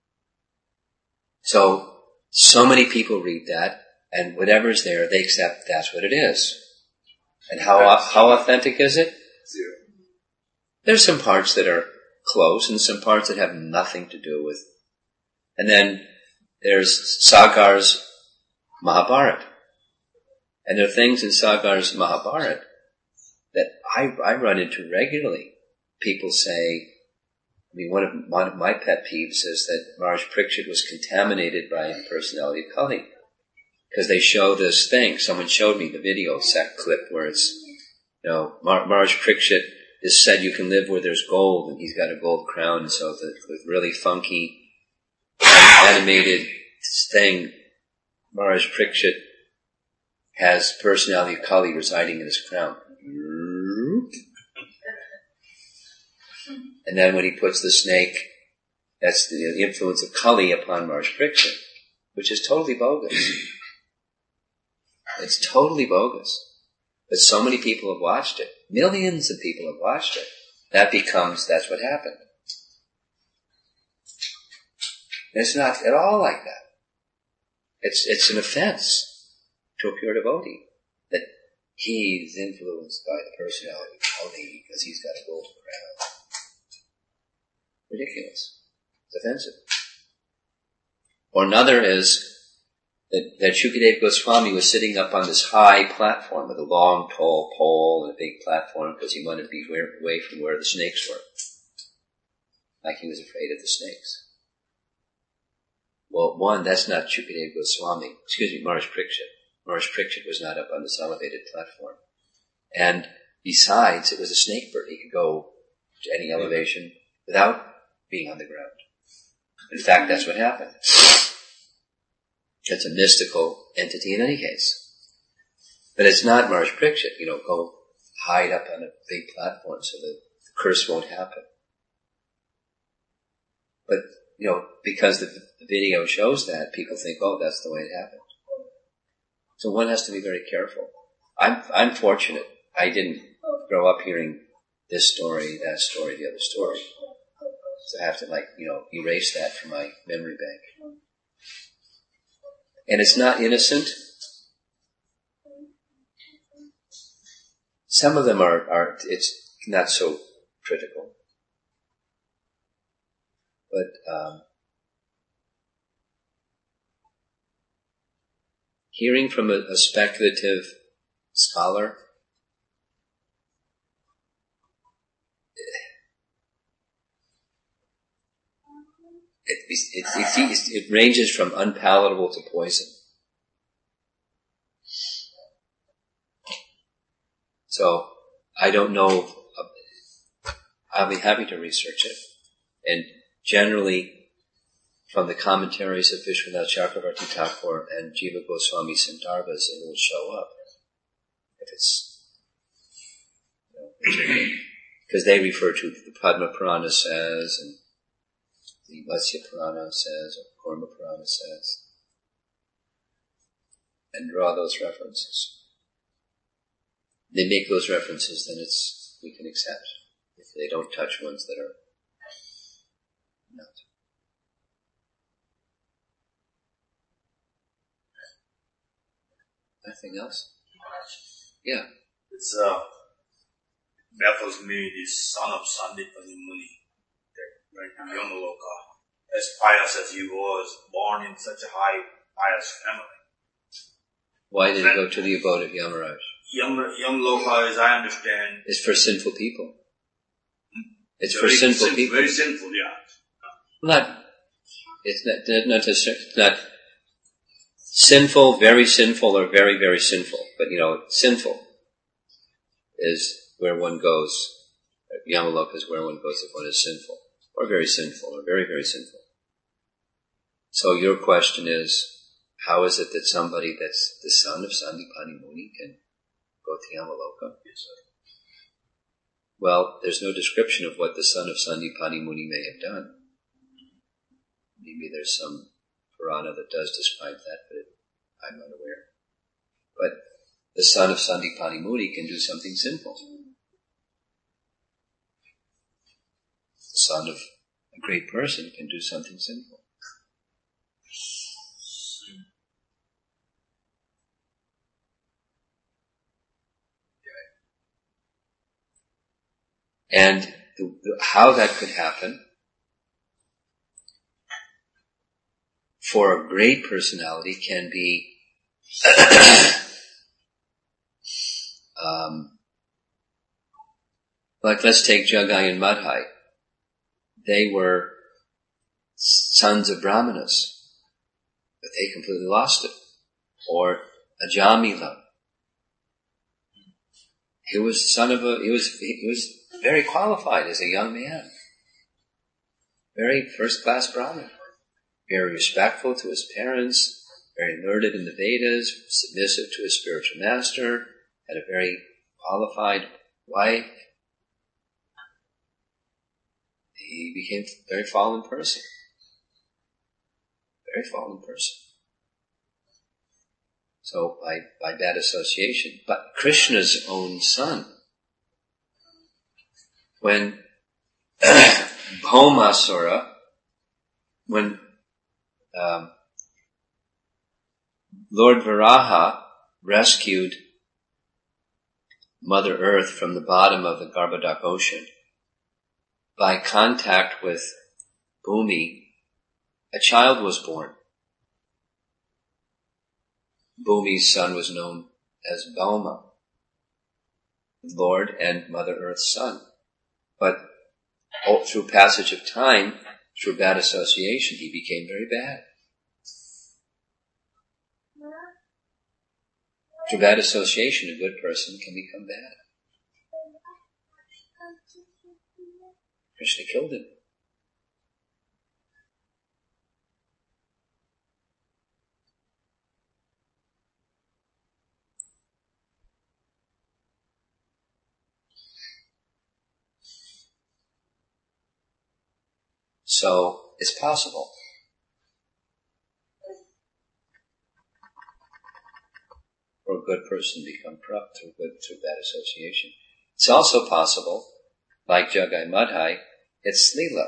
So, so many people read that, and whatever's there, they accept that's what it is. And how how authentic is it? Zero. There's some parts that are close, and some parts that have nothing to do with. And then there's Sagar's Mahabharata. And there are things in Sagar's Mahabharata that I, I run into regularly. People say, I mean, one of, one of my pet peeves is that Maharaj Parikshit was contaminated by the personality of Kali. Because they show this thing. Someone showed me the video set clip where it's, you know, Mar- Maharaj Parikshit is said you can live where there's gold, and he's got a gold crown, and so the, the really funky, animated thing, Maharaj Parikshit has personality of Kali residing in his crown. And then when he puts the snake, that's the, the influence of Kali upon Maharaj Parikshit, which is totally bogus. It's totally bogus. But so many people have watched it. Millions of people have watched it. That becomes, that's what happened. And it's not at all like that. It's, it's an offense to a pure devotee that he's influenced by the personality of Kali because he's got a golden crown. Ridiculous. It's offensive. Or another is that, that Shukadeva Goswami was sitting up on this high platform with a long, tall pole and a big platform because he wanted to be where, away from where the snakes were. Like he was afraid of the snakes. Well, one, that's not Shukadeva Goswami. Excuse me, Maharaj Parikshit. Maharaj Parikshit was not up on this elevated platform. And besides, it was a snake bird. He could go to any elevation without being on the ground. In fact, that's what happened. It's a mystical entity in any case. But it's not Maharaj Parikshit. You know, go hide up on a big platform so that the curse won't happen. But, you know, because the, the video shows that, people think, oh, that's the way it happened. So one has to be very careful. I'm, I'm fortunate. I didn't grow up hearing this story, that story, the other story. So I have to, like, you know, erase that from my memory bank. And it's not innocent. Some of them are, are it's not so critical. But um, hearing from a, a speculative scholar, it, it, it, it, it ranges from unpalatable to poison. So I don't know. I'll be happy to research it. And generally, from the commentaries of Vishwanath Chakravarti Thakur and Jiva Goswami Sandarbhas, it will show up. If it's, you know, because they refer to the Padma Purana says, and the Vatsya Purana says, or Kurma Purana says, and draw those references. They make those references, then it's, we can accept. If they don't touch ones that are not. Nothing else? Yeah. It's, uh, baffles me, this son of Sandipani Muni, that went to Yamaloka, as pious as he was, born in such a high, pious family. Why did he go to the abode of Yamaraj? Yam, Yamaloka, as I understand, is for sinful people. It's for very sinful sin, people. Very sinful, yeah. Not, it's not, not, it's not sinful, very sinful, or very, very sinful. But, you know, sinful is where one goes. Yamaloka is where one goes if one is sinful. Or very sinful, or very, very sinful. So your question is, how is it that somebody that's the son of Sandipani Muni can go to Yamaloka? Yes, sir. Well, there's no description of what the son of Sandipani Muni may have done. Maybe there's some Purana that does describe that, but it, I'm unaware. But the son of Sandipani Muni can do something sinful. The son of a great person can do something sinful. And the, the, how that could happen for a great personality can be um, like, let's take Jagai and Madhai. They were sons of Brahmanas, but they completely lost it. Or Ajamila. He was the son of a, he was, he was very qualified as a young man. Very first-class Brahmin. Very respectful to his parents, very learned in the Vedas, submissive to his spiritual master, had a very qualified wife. He became a very fallen person. Very fallen person. So by, by that association, but Krishna's own son, when Bhaumasura, when um, Lord Varaha rescued Mother Earth from the bottom of the Garbhodak ocean, by contact with Bhumi, a child was born. Bhumi's son was known as Bhauma, Lord and Mother Earth's son. But oh, through passage of time, through bad association, he became very bad. Through bad association, a good person can become bad. Krishna killed him. So, it's possible. For a good person to become corrupt through good through bad association. It's also possible, like Jagai Madhai, it's Leela.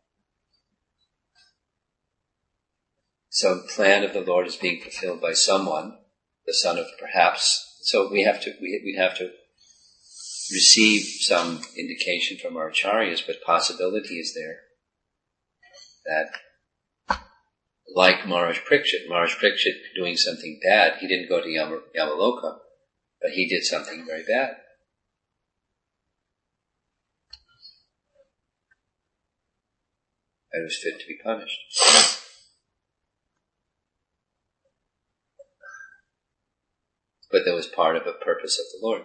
Some plan of the Lord is being fulfilled by someone, the son of perhaps. So we have to we we have to receive some indication from our acharyas, but possibility is there that, like Maharaj Parikshit, Maharaj Parikshit doing something bad, he didn't go to Yama, Yamaloka, but he did something very bad. And was fit to be punished. But that was part of a purpose of the Lord.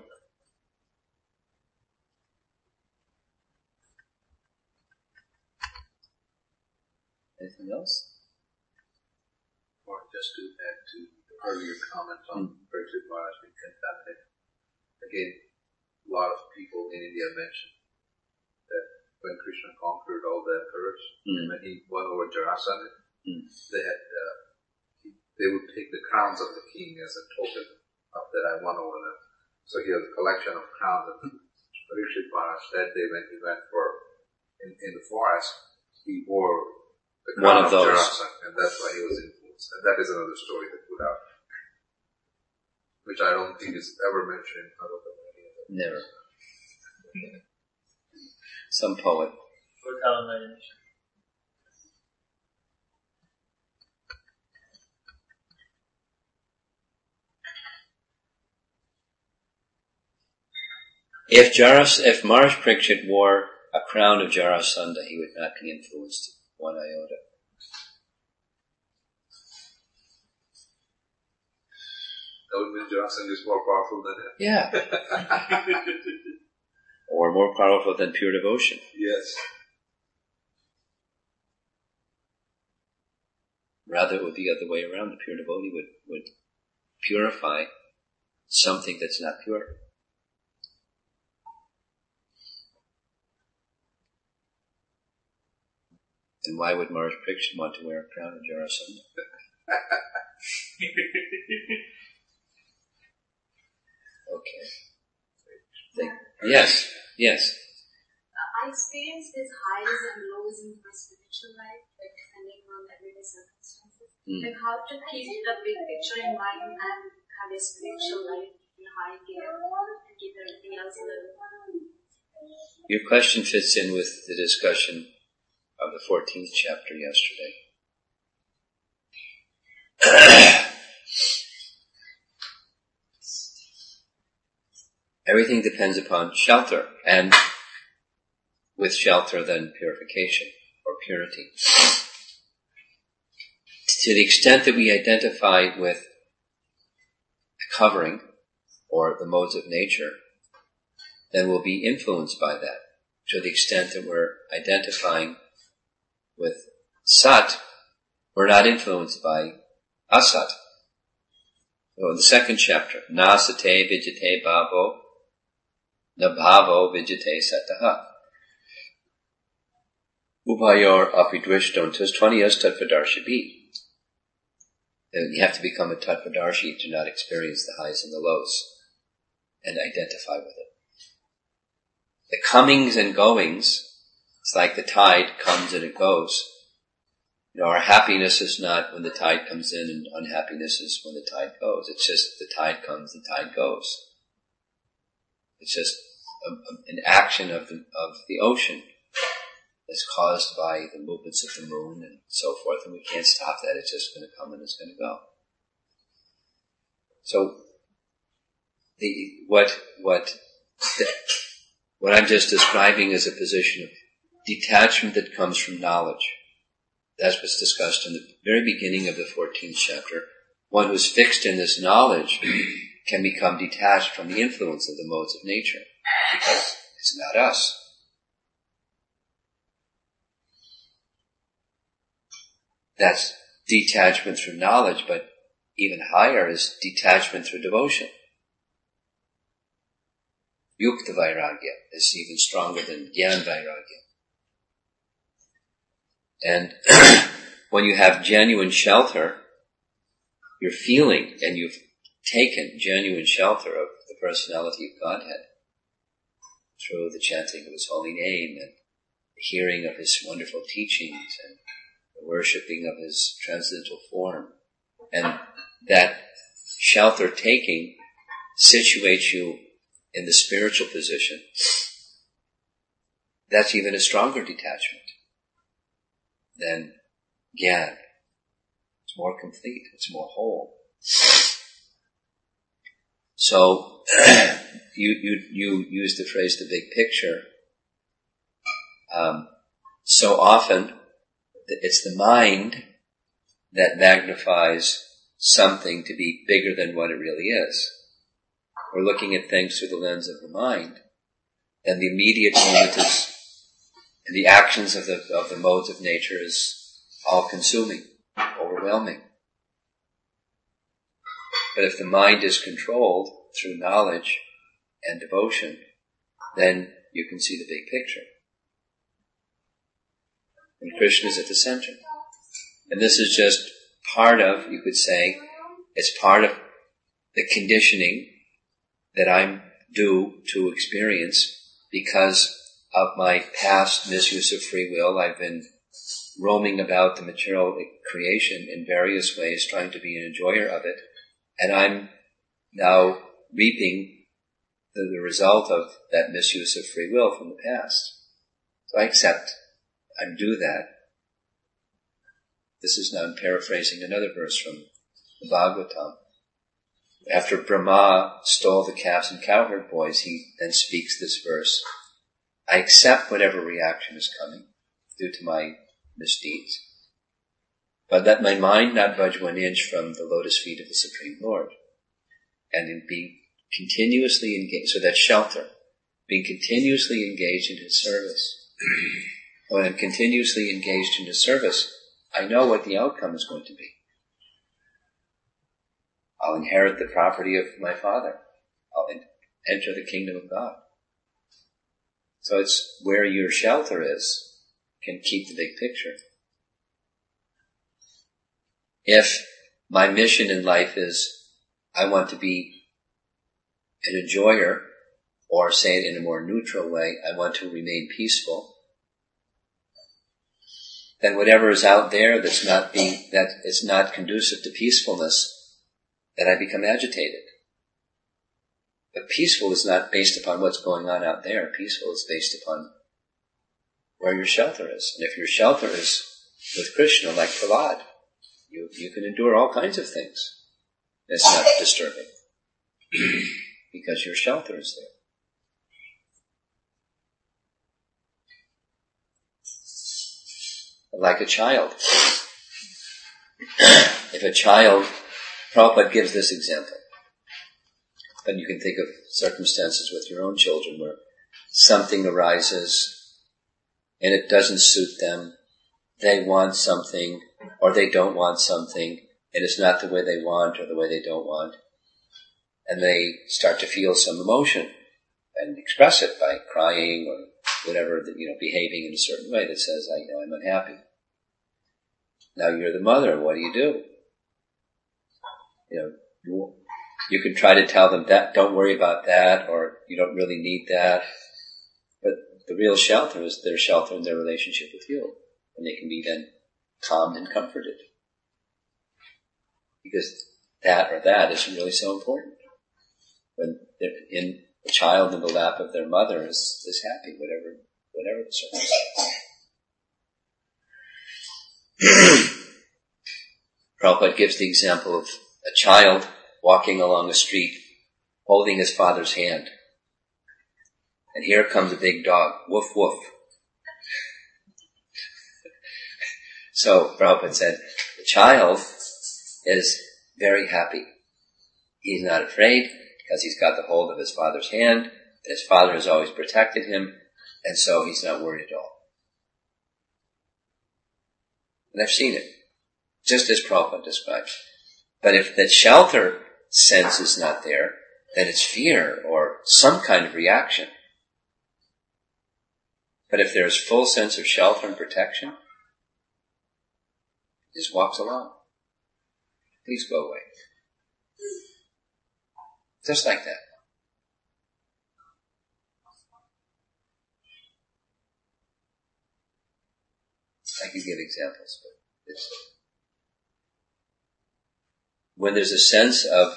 Anything else? Or just to add to the earlier comment on mm. Parikshit Maharaj being contaminated. Again, a lot of people in India mention that when Krishna conquered all the emperors, mm. when he won over Jarasandha, mm. they had uh, he, they would take the crowns of the king as a token of that I won over them. So he has a collection of crowns. And Parikshit Maharaj that day when he went for in, in the forest, he wore the crown one of, of those, Jarasandha, and that's why he was influenced. And that is another story they put out, which I don't think is ever mentioned in Bhagavad. Never. Some poet. If Jaras, if Maharaj Parikshit wore a crown of Jarasandha, he would not be influenced one iota. That would mean Jarasandha is more powerful than him. Yeah. Or more powerful than pure devotion. Yes. Rather, it would be the other way around. The pure devotee would, would purify something that's not pure. Then why would Maharaj Parikshit want to wear a crown of Jarasandha? Okay. Think. Yes, yes. Uh, I experienced these highs and lows in my spiritual life, like depending on everyday circumstances. Mm. Like how to keep the big picture in mind and have a spiritual life in high gear and keep everything else low. Your question fits in with the discussion of the fourteenth chapter yesterday. Everything depends upon shelter, and with shelter then purification or purity. To the extent that we identify with the covering or the modes of nature, then we'll be influenced by that. To the extent that we're identifying with Sat, we're not influenced by Asat. So in the second chapter, Na sate vijate bhavo, na bhavo vijate sataha. Ubhayor apidvishtontas tvanyas tattvadarshi. And you have to become a tattvadarshi to not experience the highs and the lows and identify with it. The comings and goings, it's like the tide comes and it goes. You know, our happiness is not when the tide comes in, and unhappiness is when the tide goes. It's just the tide comes, the tide goes. It's just a, a, an action of the, of the ocean that's caused by the movements of the moon and so forth, and we can't stop that. It's just going to come and it's going to go. So, the, what, what, the, what I'm just describing is a position of detachment that comes from knowledge. That's what's discussed in the very beginning of the fourteenth chapter. One who's fixed in this knowledge can become detached from the influence of the modes of nature, because it's not us. That's detachment through knowledge, but even higher is detachment through devotion. Yukta Vairagya is even stronger than Gyan Vairagya. And when you have genuine shelter, you're feeling and you've taken genuine shelter of the personality of Godhead through the chanting of His holy name and the hearing of His wonderful teachings and the worshipping of His transcendental form. And that shelter taking situates you in the spiritual position. That's even a stronger detachment than Gyan. It's more complete. It's more whole. So, you, you, you use the phrase the big picture. Um, so often, it's the mind that magnifies something to be bigger than what it really is. We're looking at things through the lens of the mind, and the immediate moment is, and the actions of the, of the modes of nature is all-consuming, overwhelming. But if the mind is controlled through knowledge and devotion, then you can see the big picture. And Krishna is at the center. And this is just part of, you could say, it's part of the conditioning that I'm due to experience because of my past misuse of free will. I've been roaming about the material creation in various ways, trying to be an enjoyer of it. And I'm now reaping the, the result of that misuse of free will from the past. So I accept I'm due that. This is now I'm paraphrasing another verse from the Bhagavatam. After Brahma stole the calves and cowherd boys, he then speaks this verse. I accept whatever reaction is coming due to my misdeeds, but let my mind not budge one inch from the lotus feet of the Supreme Lord, and in being continuously engaged, so that's shelter, being continuously engaged in His service. When I'm continuously engaged in His service, I know what the outcome is going to be. I'll inherit the property of my Father. I'll enter the kingdom of God. So it's where your shelter is can keep the big picture. If my mission in life is I want to be an enjoyer, or say it in a more neutral way, I want to remain peaceful, then whatever is out there that's not being, that is not conducive to peacefulness, then I become agitated. But peaceful is not based upon what's going on out there. Peaceful is based upon where your shelter is. And if your shelter is with Krishna, like Prahlad, you, you can endure all kinds of things. It's not disturbing. Because your shelter is there. Like a child. If a child, Prabhupada gives this example. But you can think of circumstances with your own children where something arises and it doesn't suit them. They want something or they don't want something and it's not the way they want or the way they don't want. And they start to feel some emotion and express it by crying or whatever, you know, behaving in a certain way that says, I, you know, I'm unhappy. Now you're the mother, what do you do? You know, you, you can try to tell them that, don't worry about that, or you don't really need that. But the real shelter is their shelter in their relationship with you. And they can be then calmed and comforted. Because that or that isn't really so important. When they're in a child in the lap of their mother is, is happy, whatever, whatever the circumstance. Prabhupada gives the example of a child walking along the street, holding his father's hand. And here comes a big dog, woof woof. So Prabhupada said, the child is very happy. He's not afraid because he's got the hold of his father's hand, and his father has always protected him, and so he's not worried at all. And I've seen it, just as Prabhupada describes. But if that shelter sense is not there, then it's fear or some kind of reaction. But if there is full sense of shelter and protection, he just walks along. Please go away. Just like that. I could give examples, but it's, when there's a sense of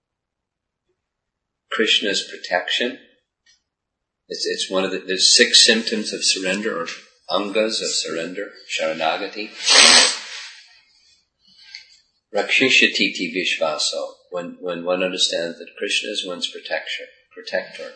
Krishna's protection, it's, it's one of the, there's six symptoms of surrender, or angas of surrender, sharanagati. Rakshishati vishvaso, when, when one understands that Krishna is one's protector, protector.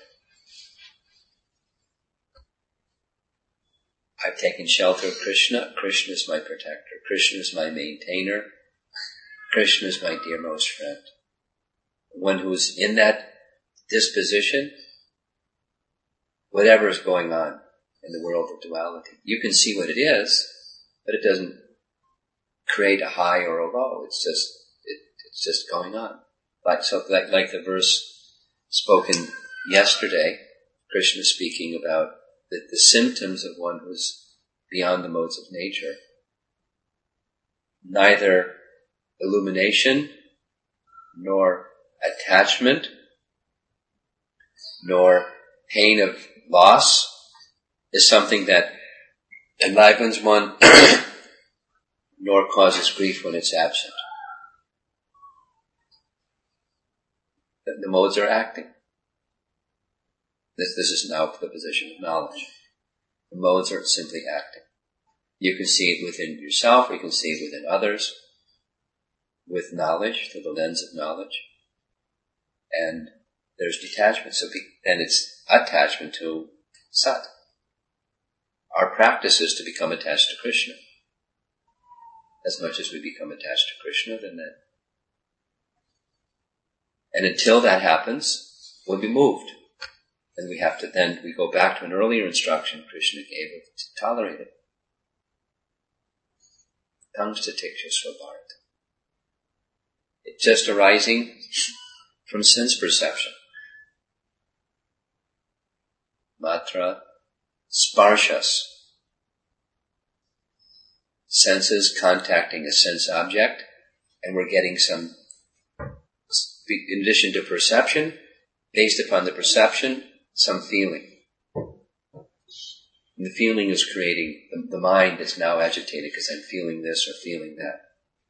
I've taken shelter of Krishna. Krishna is my protector. Krishna is my maintainer. Krishna is my dearmost friend. One who's in that disposition, whatever is going on in the world of duality, you can see what it is, but it doesn't create a high or a low. It's just, it, it's just going on. Like, so, like, like the verse spoken yesterday, Krishna speaking about the, the symptoms of one who's beyond the modes of nature. Neither illumination, nor attachment, nor pain of loss is something that enlivens one, nor causes grief when it's absent. The, the modes are acting. This, this is now the position of knowledge. The modes are simply acting. You can see it within yourself, or you can see it within others, with knowledge, through the lens of knowledge. And there's detachment, so be, and it's attachment to Sat. Our practice is to become attached to Krishna. As much as we become attached to Krishna, then that. And until that happens, we'll be moved. And we have to then, we go back to an earlier instruction Krishna gave us to tolerate it. Tangsta tiksha svabharata. It's just arising from sense perception. Matra sparshas. Senses contacting a sense object, and we're getting some, in addition to perception, based upon the perception, some feeling. And the feeling is creating, the, the mind is now agitated because I'm feeling this or feeling that.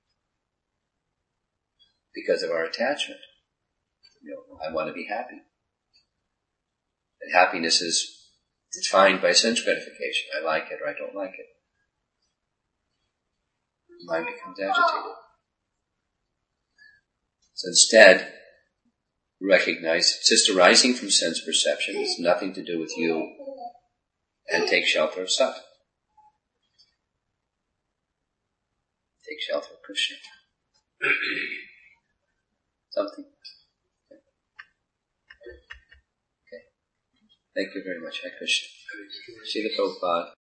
Because of our attachment. You know, I want to be happy. And happiness is defined by sense gratification. I like it or I don't like it. The mind becomes agitated. So instead, recognize it's just arising from sense perception. It's nothing to do with you. And take shelter of Sat. Take shelter of Krishna. Something. Okay. Thank you very much. Hare Krishna. See the Prabhupada.